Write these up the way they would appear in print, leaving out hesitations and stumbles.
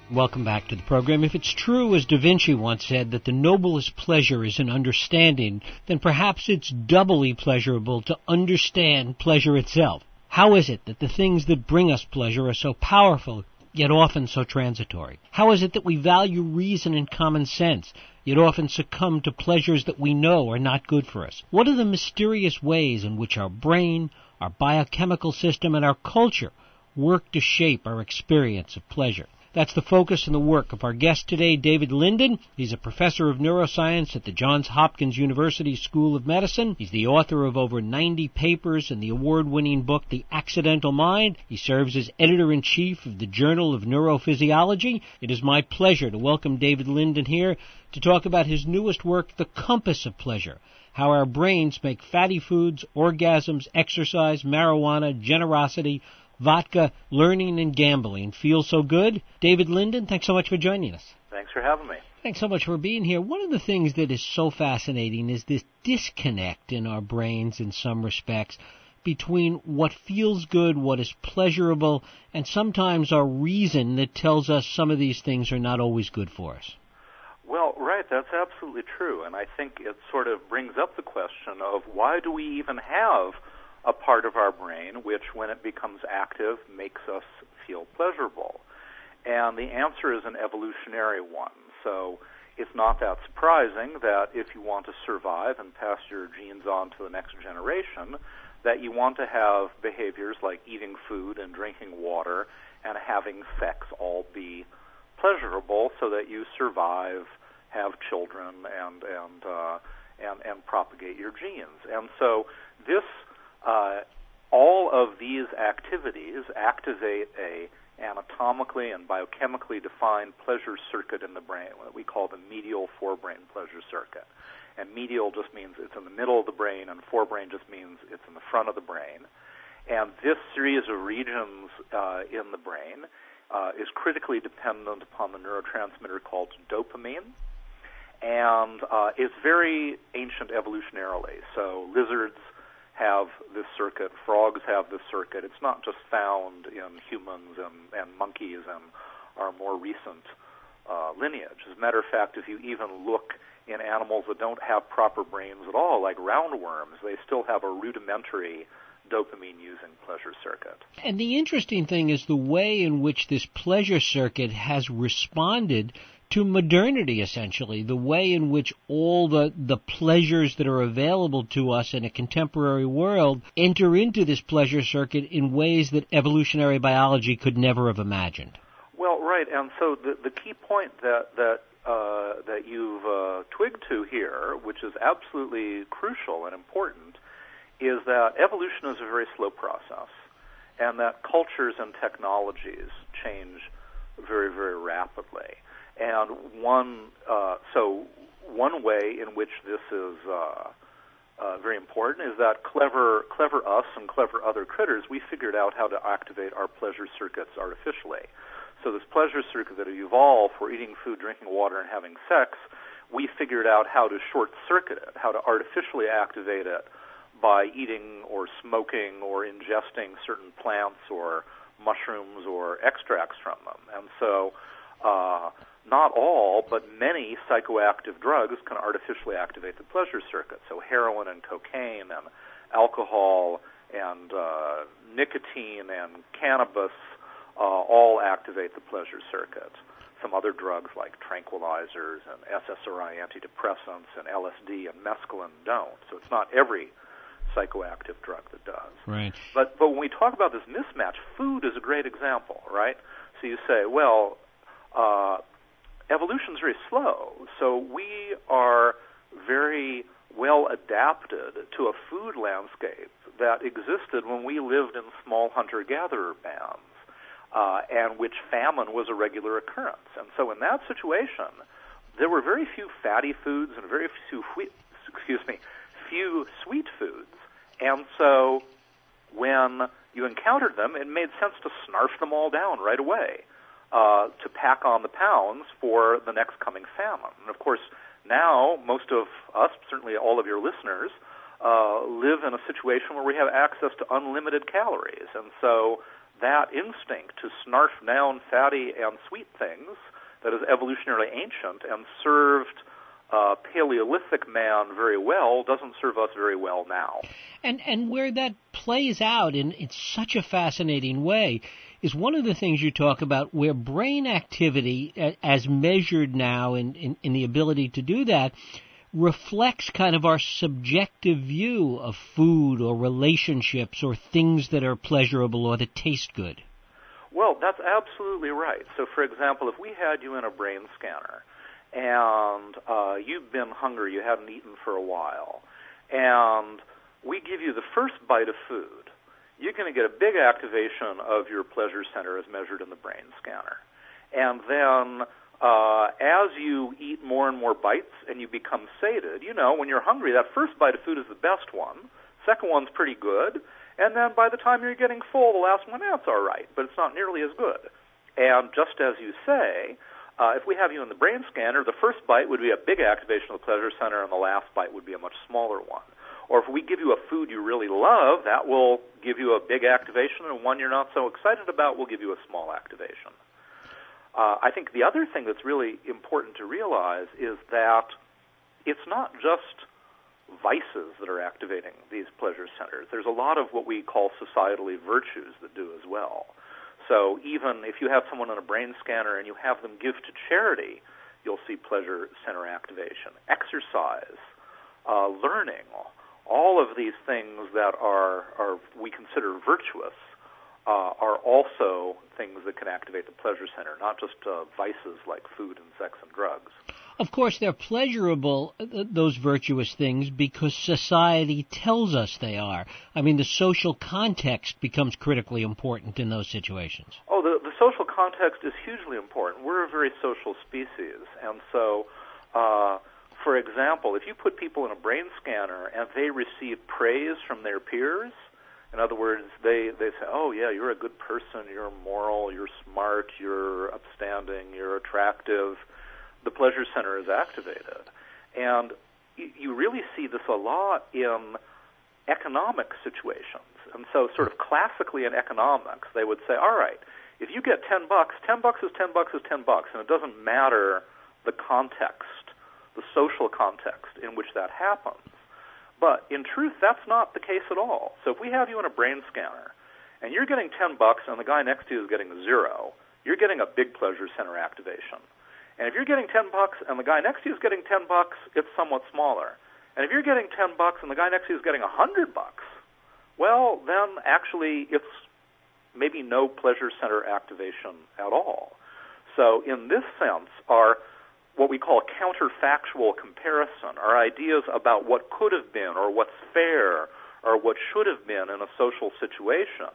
Welcome back to the program. If it's true, as Da Vinci once said, that the noblest pleasure is in understanding, then perhaps it's doubly pleasurable to understand pleasure itself. How is it that the things that bring us pleasure are so powerful, yet often so transitory? How is it that we value reason and common sense, yet often succumb to pleasures that we know are not good for us? What are the mysterious ways in which our brain, our biochemical system, and our culture work to shape our experience of pleasure? That's the focus and the work of our guest today, David Linden. He's a professor of neuroscience at the Johns Hopkins University School of Medicine. He's the author of over 90 papers and the award-winning book, The Accidental Mind. He serves as editor-in-chief of the Journal of Neurophysiology. It is my pleasure to welcome David Linden here to talk about his newest work, The Compass of Pleasure: How Our Brains Make Fatty Foods, Orgasms, Exercise, Marijuana, Generosity, Vodka, Learning, and Gambling feel so good. David Linden, thanks so much for joining us. Thanks for having me. Thanks so much for being here. One of the things that is so fascinating is this disconnect in our brains in some respects between what feels good, what is pleasurable, and sometimes our reason that tells us some of these things are not always good for us. Well, right, that's absolutely true, and I think it sort of brings up the question of why do we even have a part of our brain which, when it becomes active, makes us feel pleasurable? And the answer is an evolutionary one. So it's not that surprising that if you want to survive and pass your genes on to the next generation, that you want to have behaviors like eating food and drinking water and having sex all be pleasurable so that you survive, have children, and propagate your genes. And so this all of these activities activate a anatomically and biochemically defined pleasure circuit in the brain that we call the medial forebrain pleasure circuit. And medial just means it's in the middle of the brain, and forebrain just means it's in the front of the brain. And this series of regions in the brain is critically dependent upon the neurotransmitter called dopamine, and it's very ancient evolutionarily. So lizards have this circuit, frogs have this circuit. It's not just found in humans and monkeys and our more recent lineage. As a matter of fact, if you even look in animals that don't have proper brains at all, like roundworms, they still have a rudimentary dopamine-using pleasure circuit. And the interesting thing is the way in which this pleasure circuit has responded to modernity, essentially, the way in which all the pleasures that are available to us in a contemporary world enter into this pleasure circuit in ways that evolutionary biology could never have imagined. Well, right, and so the key point that you've twigged to here, which is absolutely crucial and important, is that evolution is a very slow process, and that cultures and technologies change very, very rapidly. And one way in which this is very important is that clever us and clever other critters, we figured out how to activate our pleasure circuits artificially. So this pleasure circuit that evolved for eating food, drinking water, and having sex, we figured out how to short-circuit it, how to artificially activate it by eating or smoking or ingesting certain plants or mushrooms or extracts from them. And so not all, but many psychoactive drugs can artificially activate the pleasure circuit. So heroin and cocaine and alcohol and nicotine and cannabis all activate the pleasure circuit. Some other drugs like tranquilizers and SSRI antidepressants and LSD and mescaline don't. So it's not every psychoactive drug that does. Right. But when we talk about this mismatch, food is a great example, right? So you say, well, evolution's very slow, so we are very well adapted to a food landscape that existed when we lived in small hunter-gatherer bands, and which famine was a regular occurrence. And so in that situation, there were very few fatty foods and very few sweet foods. And so when you encountered them, it made sense to snarf them all down right away, to pack on the pounds for the next coming famine. And of course, now most of us, certainly all of your listeners, live in a situation where we have access to unlimited calories. And so that instinct to snarf down fatty and sweet things that is evolutionarily ancient and served Paleolithic man very well doesn't serve us very well now. And where that plays out in such a fascinating way is one of the things you talk about, where brain activity, as measured now in the ability to do that, reflects kind of our subjective view of food or relationships or things that are pleasurable or that taste good. Well, that's absolutely right. So, for example, if we had you in a brain scanner and you've been hungry, you haven't eaten for a while, and we give you the first bite of food, you're going to get a big activation of your pleasure center as measured in the brain scanner. And then as you eat more and more bites and you become sated, when you're hungry, that first bite of food is the best one. Second one's pretty good. And then by the time you're getting full, the last one, that's all right, but it's not nearly as good. And just as you say, if we have you in the brain scanner, the first bite would be a big activation of the pleasure center, and the last bite would be a much smaller one. Or if we give you a food you really love, that will give you a big activation, and one you're not so excited about will give you a small activation. I think the other thing that's really important to realize is that it's not just vices that are activating these pleasure centers. There's a lot of what we call societally virtues that do as well. So even if you have someone on a brain scanner and you have them give to charity, you'll see pleasure center activation. Exercise, learning, all of these things that are we consider virtuous are also things that can activate the pleasure center, not just vices like food and sex and drugs. Of course, they're pleasurable, those virtuous things, because society tells us they are. I mean, the social context becomes critically important in those situations. Oh, the social context is hugely important. We're a very social species, and so, for example, if you put people in a brain scanner and they receive praise from their peers, in other words, they say, oh, yeah, you're a good person, you're moral, you're smart, you're upstanding, you're attractive, the pleasure center is activated. And you really see this a lot in economic situations. And so sort of classically in economics, they would say, all right, if you get $10, $10 is $10 is $10, and it doesn't matter the context, the social context in which that happens. But in truth, that's not the case at all. So if we have you in a brain scanner, and you're getting $10 and the guy next to you is getting 0, you're getting a big pleasure center activation. And if you're getting $10 and the guy next to you is getting $10, it's somewhat smaller. And if you're getting $10 and the guy next to you is getting $100, well, then actually it's maybe no pleasure center activation at all. So in this sense, our what we call counterfactual comparison, our ideas about what could have been or what's fair or what should have been in a social situation,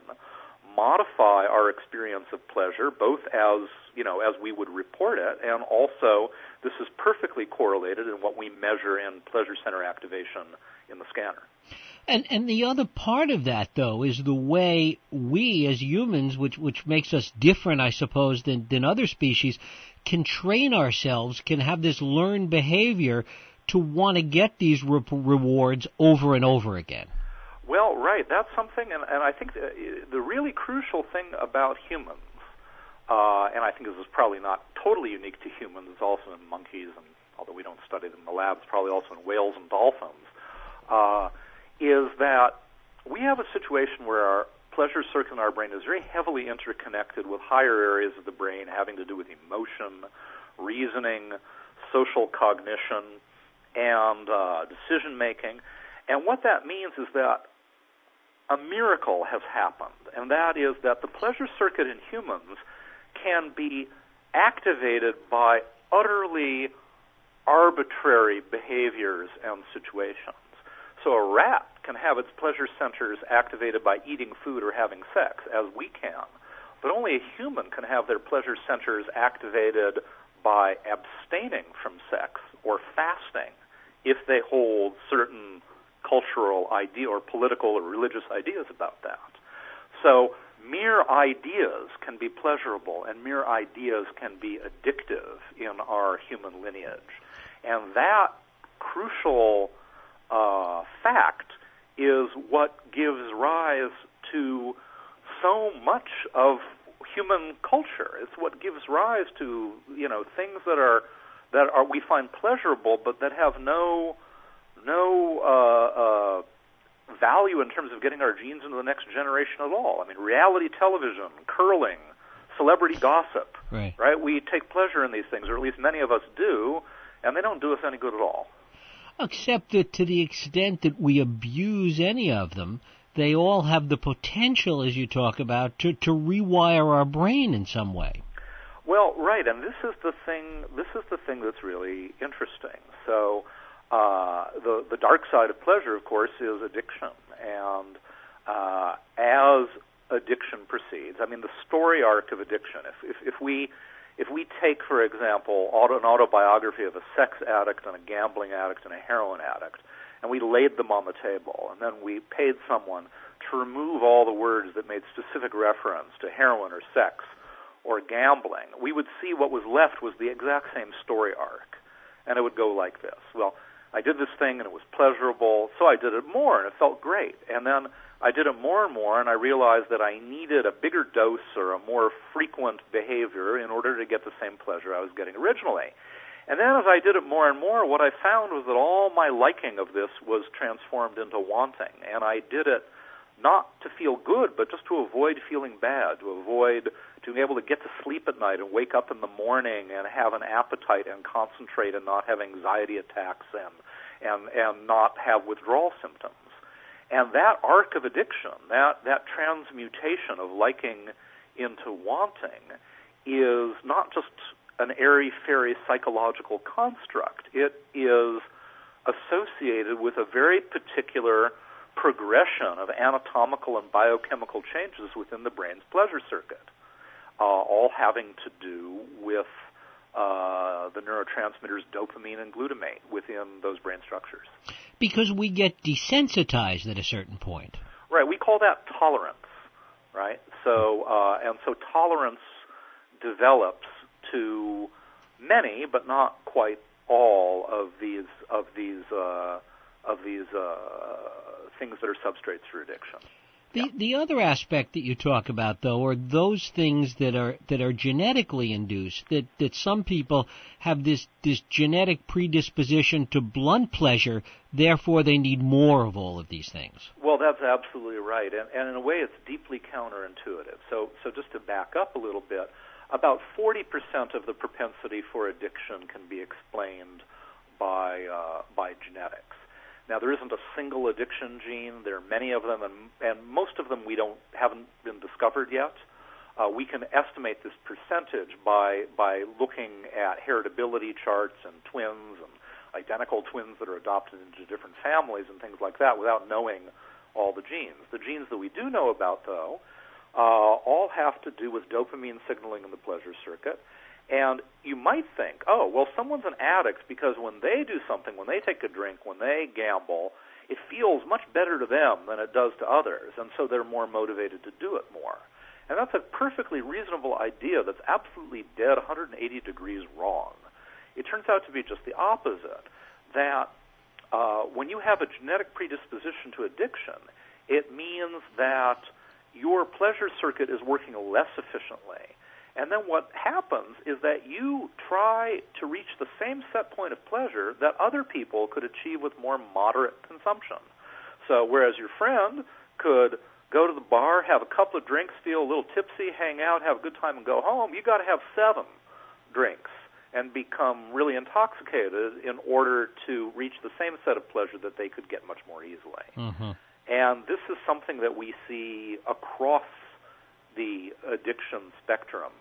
modify our experience of pleasure, both as we would report it, and also this is perfectly correlated in what we measure in pleasure center activation in the scanner. And the other part of that, though, is the way we as humans, which makes us different, I suppose, than other species, can train ourselves, can have this learned behavior to want to get these rewards over and over again. Well, right. That's something, and I think the really crucial thing about humans, and I think this is probably not totally unique to humans, it's also in monkeys, and although we don't study them in the lab, it's probably also in whales and dolphins, is that we have a situation where our pleasure circuit in our brain is very heavily interconnected with higher areas of the brain having to do with emotion, reasoning, social cognition, and decision-making. And what that means is that a miracle has happened, and that is that the pleasure circuit in humans can be activated by utterly arbitrary behaviors and situations. So a rat can have its pleasure centers activated by eating food or having sex, as we can. But only a human can have their pleasure centers activated by abstaining from sex or fasting if they hold certain cultural idea or political or religious ideas about that. So mere ideas can be pleasurable, and mere ideas can be addictive in our human lineage. And that crucial fact is what gives rise to so much of human culture. It's what gives rise to, things that are we find pleasurable, but that have no value in terms of getting our genes into the next generation at all. I mean, reality television, curling, celebrity gossip, right? We take pleasure in these things, or at least many of us do, and they don't do us any good at all. Except that to the extent that we abuse any of them, they all have the potential, as you talk about, to rewire our brain in some way. Well, right, and this is the thing that's really interesting. So the dark side of pleasure, of course, is addiction. And as addiction proceeds, I mean, the story arc of addiction, if we take, for example, an autobiography of a sex addict and a gambling addict and a heroin addict, and we laid them on the table, and then we paid someone to remove all the words that made specific reference to heroin or sex or gambling, we would see what was left was the exact same story arc. And it would go like this. Well, I did this thing and it was pleasurable, so I did it more and it felt great. And then I did it more and more, and I realized that I needed a bigger dose or a more frequent behavior in order to get the same pleasure I was getting originally. And then as I did it more and more, what I found was that all my liking of this was transformed into wanting. And I did it not to feel good, but just to avoid feeling bad, to avoid being able to get to sleep at night and wake up in the morning and have an appetite and concentrate and not have anxiety attacks and not have withdrawal symptoms. And that arc of addiction, that transmutation of liking into wanting, is not just an airy-fairy psychological construct. It is associated with a very particular progression of anatomical and biochemical changes within the brain's pleasure circuit, all having to do with the neurotransmitters dopamine and glutamate within those brain structures. Because we get desensitized at a certain point. Right, we call that tolerance, right? So, so tolerance develops to many, but not quite all of these things that are substrates for addiction. The other aspect that you talk about, though, are those things that are genetically induced, that some people have this genetic predisposition to blunt pleasure, therefore they need more of all of these things. Well, that's absolutely right, and in a way it's deeply counterintuitive. So just to back up a little bit, about 40% of the propensity for addiction can be explained by genetics. Now, there isn't a single addiction gene. There are many of them, and most of them haven't been discovered yet. We can estimate this percentage by looking at heritability charts and twins and identical twins that are adopted into different families and things like that without knowing all the genes. The genes that we do know about, though, all have to do with dopamine signaling in the pleasure circuit. And you might think, oh, well, someone's an addict because when they do something, when they take a drink, when they gamble, it feels much better to them than it does to others, and so they're more motivated to do it more. And that's a perfectly reasonable idea that's absolutely dead 180 degrees wrong. It turns out to be just the opposite, that when you have a genetic predisposition to addiction, it means that your pleasure circuit is working less efficiently. And then what happens is that you try to reach the same set point of pleasure that other people could achieve with more moderate consumption. So whereas your friend could go to the bar, have a couple of drinks, feel a little tipsy, hang out, have a good time, and go home, you got to have 7 drinks and become really intoxicated in order to reach the same set of pleasure that they could get much more easily. Mm-hmm. And this is something that we see across the addiction spectrum,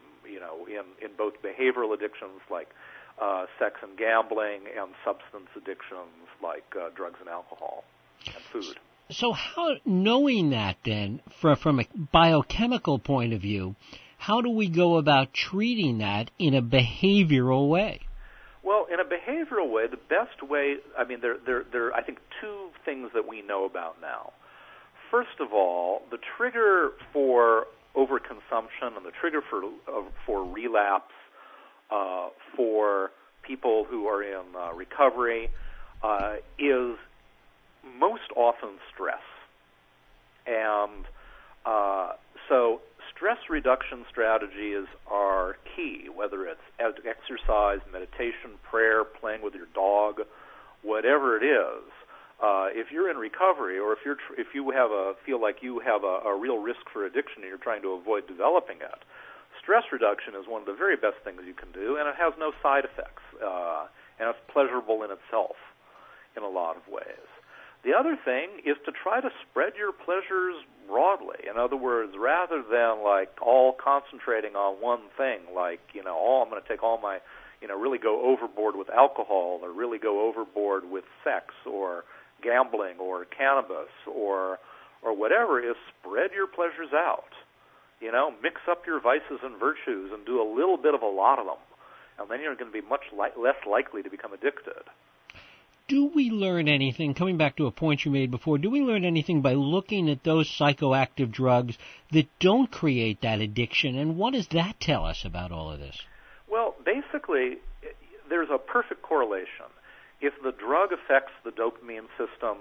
in both behavioral addictions like sex and gambling and substance addictions like drugs and alcohol and food. So how, knowing that then, from a biochemical point of view, how do we go about treating that in a behavioral way? Well, in a behavioral way, the best way, there are, I think, 2 things that we know about now. First of all, the trigger for overconsumption and the trigger for relapse for people who are in recovery is most often stress. And So stress reduction strategies are key, whether it's exercise, meditation, prayer, playing with your dog, whatever it is. If you're in recovery, or if you feel like you have a real risk for addiction and you're trying to avoid developing it, stress reduction is one of the very best things you can do, and it has no side effects, and it's pleasurable in itself in a lot of ways. The other thing is to try to spread your pleasures broadly. In other words, rather than like all concentrating on one thing, like, I'm going to take all my, really go overboard with alcohol, or really go overboard with sex, or gambling, or cannabis, or whatever, is spread your pleasures out. Mix up your vices and virtues and do a little bit of a lot of them. And then you're going to be much less likely to become addicted. Do we learn anything, coming back to a point you made before, do we learn anything by looking at those psychoactive drugs that don't create that addiction? And what does that tell us about all of this? Well, basically, there's a perfect correlation. If the drug affects the dopamine system,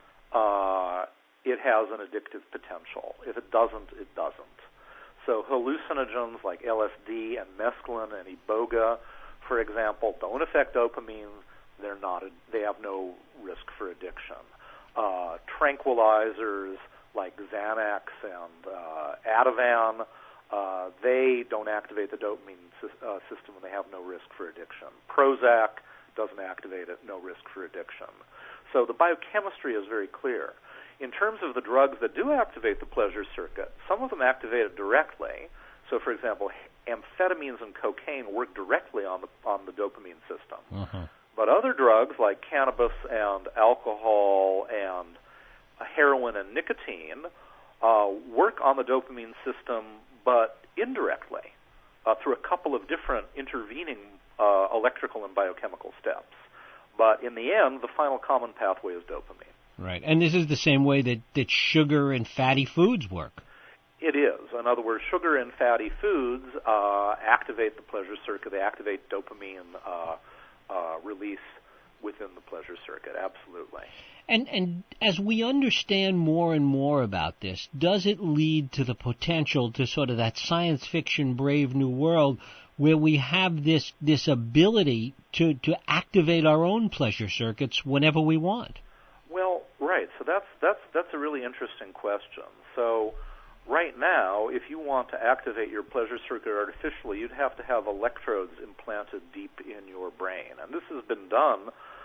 it has an addictive potential. If it doesn't, it doesn't. So hallucinogens like LSD and mescaline and iboga, for example, don't affect dopamine. They have no risk for addiction. Tranquilizers like Xanax and Ativan, they don't activate the dopamine system, and they have no risk for addiction. Prozac doesn't activate it, no risk for addiction. So the biochemistry is very clear. In terms of the drugs that do activate the pleasure circuit, some of them activate it directly. So, for example, amphetamines and cocaine work directly on the dopamine system. Uh-huh. But other drugs like cannabis and alcohol and heroin and nicotine work on the dopamine system, but indirectly, through a couple of different intervening electrical and biochemical steps. But in the end, the final common pathway is dopamine. Right. And this is the same way that sugar and fatty foods work. It is. In other words, sugar and fatty foods activate the pleasure circuit. They activate dopamine release within the pleasure circuit, absolutely. And as we understand more and more about this, does it lead to the potential to sort of that science fiction Brave New World where we have this ability to activate our own pleasure circuits whenever we want? Well, right. So that's a really interesting question. So right now, if you want to activate your pleasure circuit artificially, you'd have to have electrodes implanted deep in your brain. And this has been done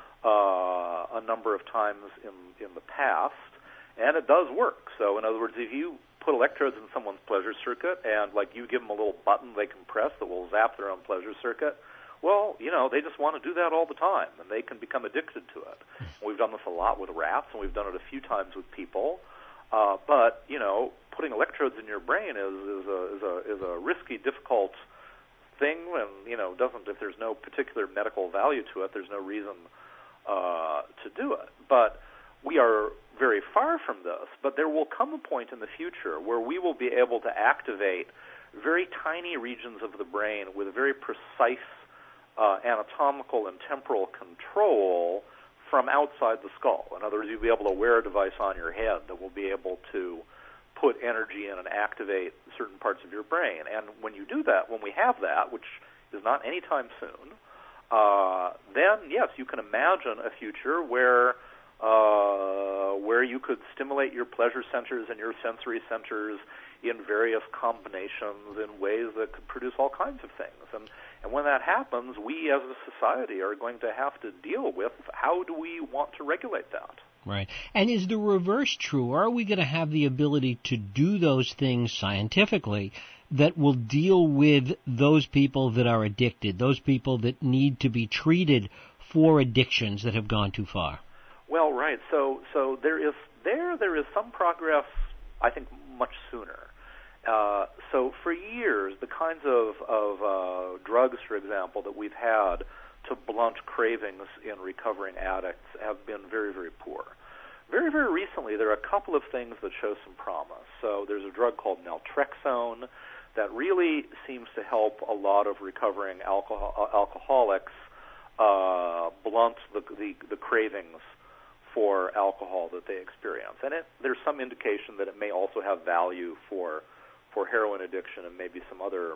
a number of times in the past, and it does work. So in other words, if you put electrodes in someone's pleasure circuit and like you give them a little button they can press that will zap their own pleasure circuit, well, they just want to do that all the time, and they can become addicted to it. We've done this a lot with rats, and we've done it a few times with people. But putting electrodes in your brain is a risky, difficult thing, and doesn't, if there's no particular medical value to it, there's no reason to do it. But we are very far from this. But there will come a point in the future where we will be able to activate very tiny regions of the brain with a very precise anatomical and temporal control from outside the skull. In other words, you'll be able to wear a device on your head that will be able to put energy in and activate certain parts of your brain. And when you do that, when we have that, which is not anytime soon, then yes, you can imagine a future where you could stimulate your pleasure centers and your sensory centers in various combinations in ways that could produce all kinds of things. And when that happens, we as a society are going to have to deal with how do we want to regulate that. Right. And is the reverse true? Are we going to have the ability to do those things scientifically that will deal with those people that are addicted, those people that need to be treated for addictions that have gone too far? Well, right. So there is some progress, I think, much sooner. So for years, the kinds of drugs, for example, that we've had to blunt cravings in recovering addicts have been very, very poor. Very, very recently, there are a couple of things that show some promise. So there's a drug called naltrexone that really seems to help a lot of recovering alcoholics blunt the cravings for alcohol that they experience. And there's some indication that it may also have value for for heroin addiction and maybe some other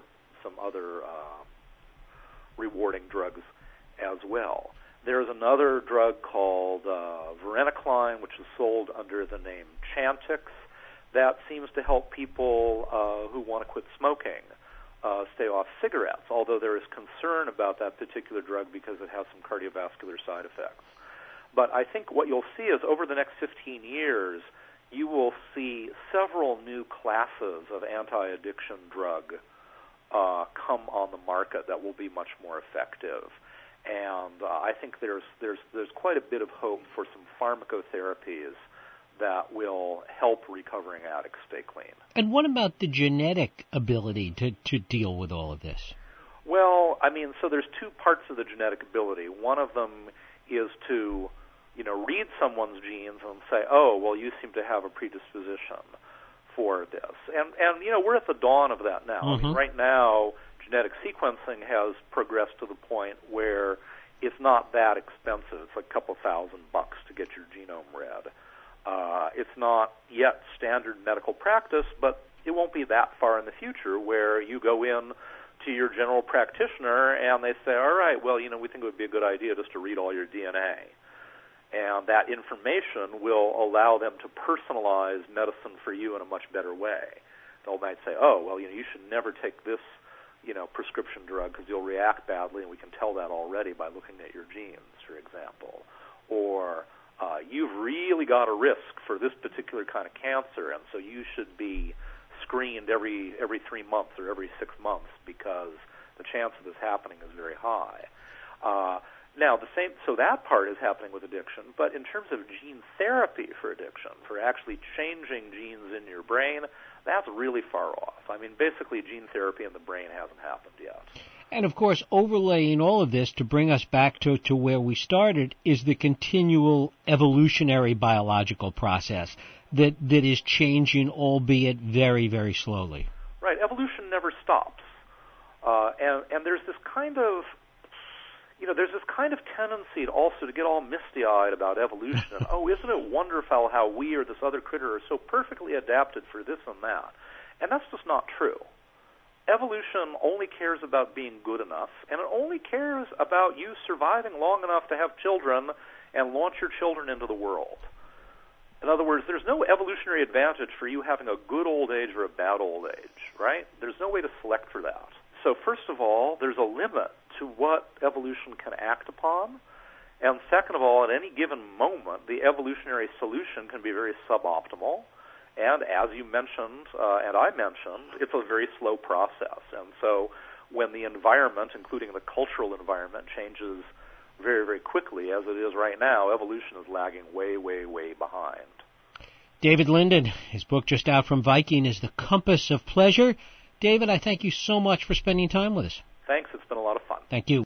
rewarding drugs as well. There's another drug called varenicline, which is sold under the name Chantix, that seems to help people who want to quit smoking stay off cigarettes, although there is concern about that particular drug because it has some cardiovascular side effects. But I think what you'll see is over the next 15 years, you will see several new classes of anti-addiction drug come on the market that will be much more effective. And I think there's quite a bit of hope for some pharmacotherapies that will help recovering addicts stay clean. And what about the genetic ability to deal with all of this? Well, I mean, so there's two parts of the genetic ability. One of them is to, read someone's genes and say, oh, well, you seem to have a predisposition for this. And we're at the dawn of that now. Mm-hmm. I mean, right now, genetic sequencing has progressed to the point where it's not that expensive. It's like a couple $1,000 to get your genome read. It's not yet standard medical practice, but it won't be that far in the future where you go in to your general practitioner and they say, all right, well, we think it would be a good idea just to read all your DNA. And that information will allow them to personalize medicine for you in a much better way. They might say, oh, well, you should never take this, prescription drug because you'll react badly, and we can tell that already by looking at your genes, for example. Or you've really got a risk for this particular kind of cancer, and so you should be screened every 3 months or every 6 months because the chance of this happening is very high. So that part is happening with addiction, but in terms of gene therapy for addiction, for actually changing genes in your brain, that's really far off. I mean, basically gene therapy in the brain hasn't happened yet. And, of course, overlaying all of this to bring us back to where we started is the continual evolutionary biological process that is changing, albeit very, very slowly. Right. Evolution never stops. And there's this kind of tendency also to get all misty-eyed about evolution. And, oh, isn't it wonderful how we or this other critter are so perfectly adapted for this and that? And that's just not true. Evolution only cares about being good enough, and it only cares about you surviving long enough to have children and launch your children into the world. In other words, there's no evolutionary advantage for you having a good old age or a bad old age, right? There's no way to select for that. So first of all, there's a limit to what evolution can act upon. And second of all, at any given moment, the evolutionary solution can be very suboptimal. And as you mentioned, and I mentioned, it's a very slow process. And so when the environment, including the cultural environment, changes very, very quickly, as it is right now, evolution is lagging way, way, way behind. David Linden, his book just out from Viking is The Compass of Pleasure. David, I thank you so much for spending time with us. Thanks. It's been a lot of fun. Thank you.